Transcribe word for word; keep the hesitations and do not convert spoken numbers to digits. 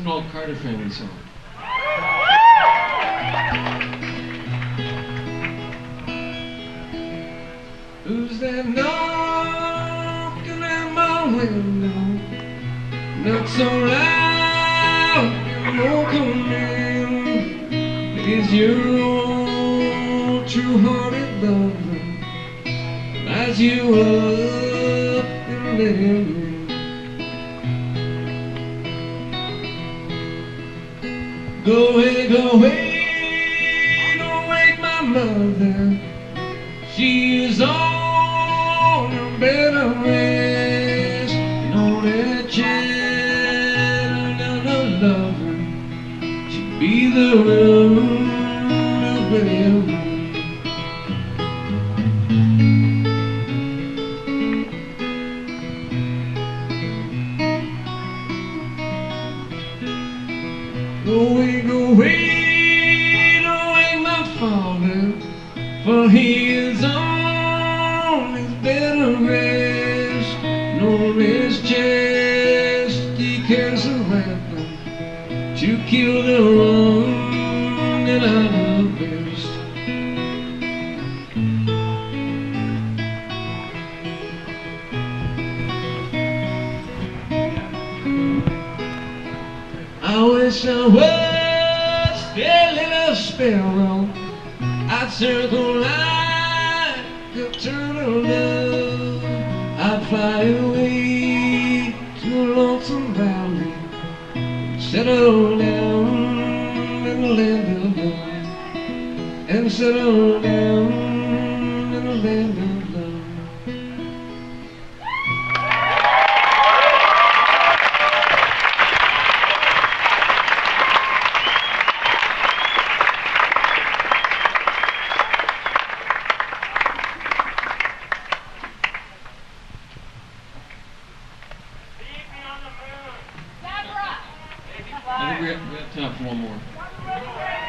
an old Carter Family song. Who's that knocking at my window? Not so loud, you won't come in. Is your old true-hearted lover lies you up and let him in? Go away, go away, don't wake my mother. She is on her bed of rest, and on that chair, another lover should be the room of bedroom. Go away, go away, don't wake my father, for he is on his bed of rest, and on his chest he carries a weapon to kill the one that I love best. I wish I was a little sparrow, I'd circle like a turtle dove. I'd fly away to a lonesome valley, settle down in the land of love, and settle down in the land of love. I think we have, we have time for one more.